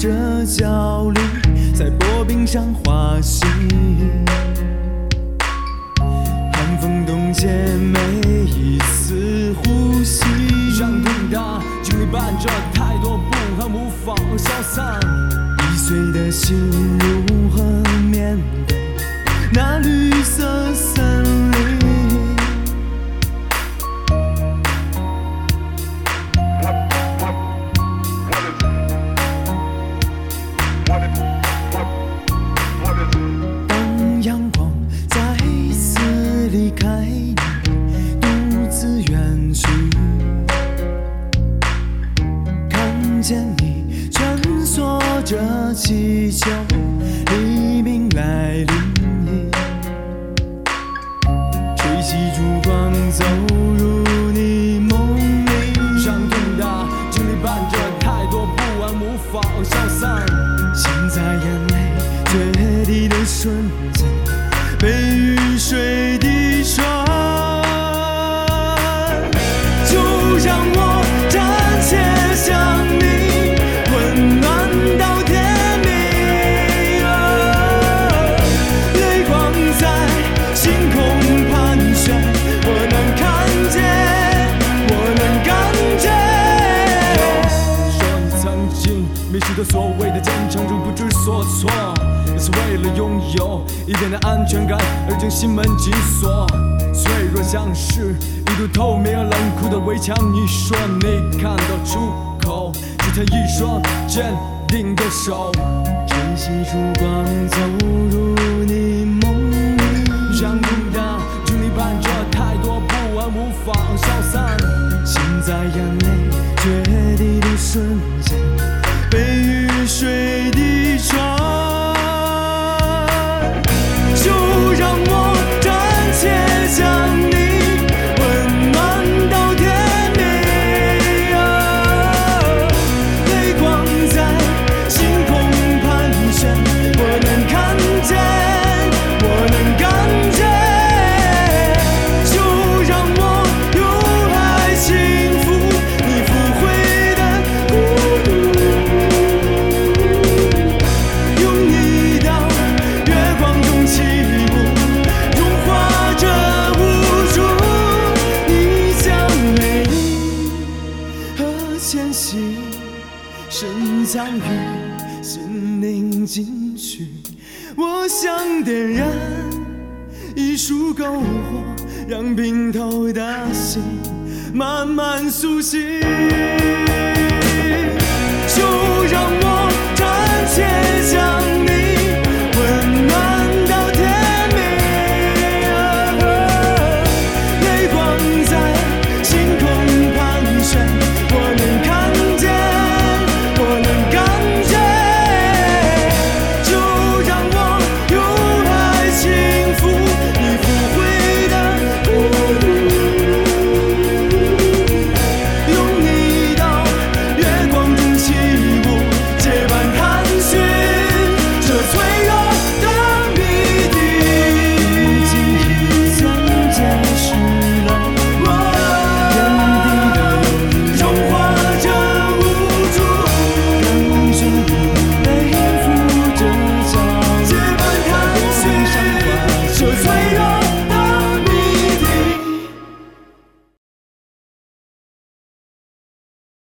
着焦虑，在薄冰上滑行，寒风冻结每一丝呼吸， 伤痛的经历伴着太多不安，无法消散。 易碎的心如何面对那绿色森林？当阳光再次离开你，独自远去，看见你穿梭着气球，黎明来临，吹起烛光走入你梦里。 伤痛的经历伴着太多不安，无法消散。 现在眼泪决堤的瞬间，被雨水滴穿，就让我暂且向你温暖到天明。泪光在星空盘旋，我能看见，我能感觉。 说你曾经迷失的所谓的坚强中不知所措，也是为了拥有一点点安全感而将心门紧锁。脆弱像是一堵透明而冷酷的围墙，你说你看到出口，只差一双坚定的手， 吹起烛光走入你梦里。 伤痛的经历伴着太多不安，无法消散。 现在眼泪决堤的瞬间，被雨水滴穿，就让我暂且向你温暖到天明。泪光在星空盘旋，我能看见，我能感觉。就让我用爱轻抚你腐毁的孤独，用你到月光中起舞，融化这无助。你将美丽和前行深藏于心灵禁区，我想点燃一束篝火，让冰透的心慢慢苏醒。